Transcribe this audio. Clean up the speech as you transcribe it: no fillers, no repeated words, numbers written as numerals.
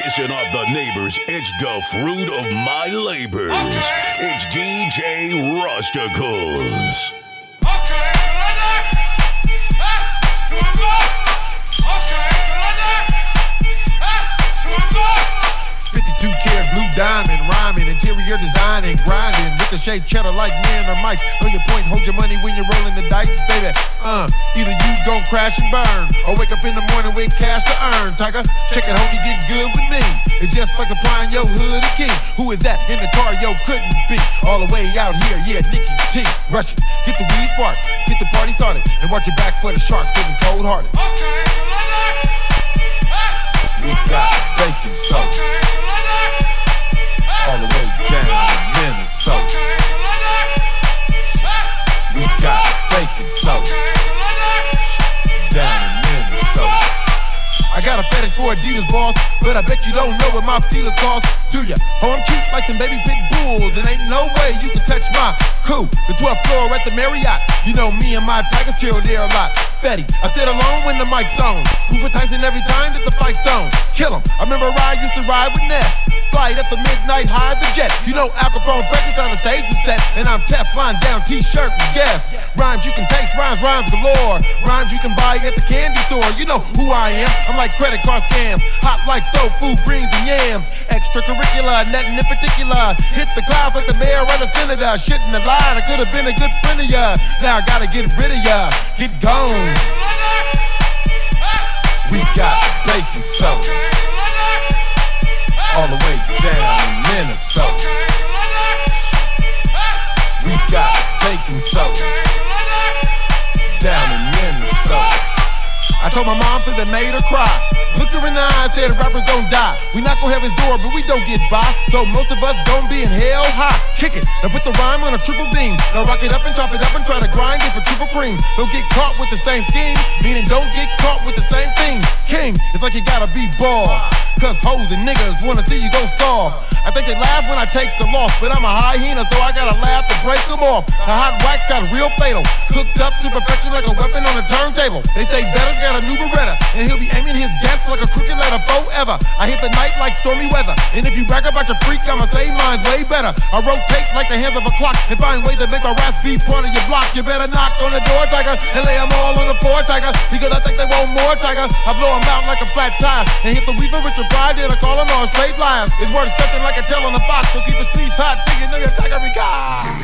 Listen up, the neighbors, it's the fruit of my labors. It's DJ Rusticles. Okay, blue diamond, rhyming, interior designing, grinding, with the shape cheddar like man or mice. Know your point, hold your money when you're rolling the dice, baby. Either you gon' crash and burn, or wake up in the morning with cash to earn. Tiger, check it, hope you get good with me. It's just like applying your hood a king. Who is that in the car? Yo, couldn't be. All the way out here, yeah, Nicky T. Rush it, get the weed spark, get the party started, and watch your back for the sharks getting cold hearted. We got bacon soda. All the way down to Minnesota. We got bacon soda. Down in Minnesota. I got a fetish for Adidas, boss, but I bet you don't know what my feelers cost, do ya? Oh, I'm cute like some baby pit bulls, and ain't no way you can touch my cool. The 12th floor at the Marriott. You know me and my tigers chill there a lot. Fetty, I sit alone when the mic's on. Rufus Tyson every time that the fight's on. Kill him. I remember I used to ride with Ness. Flight at the midnight high the jet. You know Al Capone Freddy's on the stage is set, and I'm Teflon down t-shirt and guess. Rhymes you can taste, rhymes galore. Rhymes you can buy at the candy store. You know who I am. I'm like credit card scams. Hot like soul food, greens and yams. Extracurricular, nothing in particular. Hit the clouds like the mayor or the senator. Shouldn't have lied, I could have been a good friend of ya. Now I gotta get rid of ya. Get gone. We got bacon soda. All the way down in Minnesota. We got bacon soda. Down in Minnesota. I told my mom so that made her cry. Looked her in the eye and said rappers don't die. We knock on heaven's door, but we don't get by. So most of us gon' be in hell high. Kick it, now put the rhyme on a triple beam. Now rock it up and chop it up and try to grind it for triple cream. Don't get caught with the same scheme, meaning don't get caught with the same thing. King, it's like you gotta be boss, cause hoes and niggas wanna see you go soft. I think they laugh when I take the loss, but I'm a hyena, so I gotta laugh to break them off. The hot wax got real fatal, cooked up to perfection like a weapon on a turntable. They say Vetta's got a new Beretta, and he'll be aiming his gas like a crooked letter forever. I hit the night like stormy weather, and if you brag about your freak, I'ma say mine's way better. I rotate like the hands of a clock, and find ways to make my raps be part of your block. You better knock on the door, tiger, and lay them all on the floor, tiger, because I think they want more, tiger. I blow them out like a flat tire, and hit the weaver with your pride, then I call them all straight liars. It's worth something like a tail on a fox, so keep the streets hot till you know your tiger regard.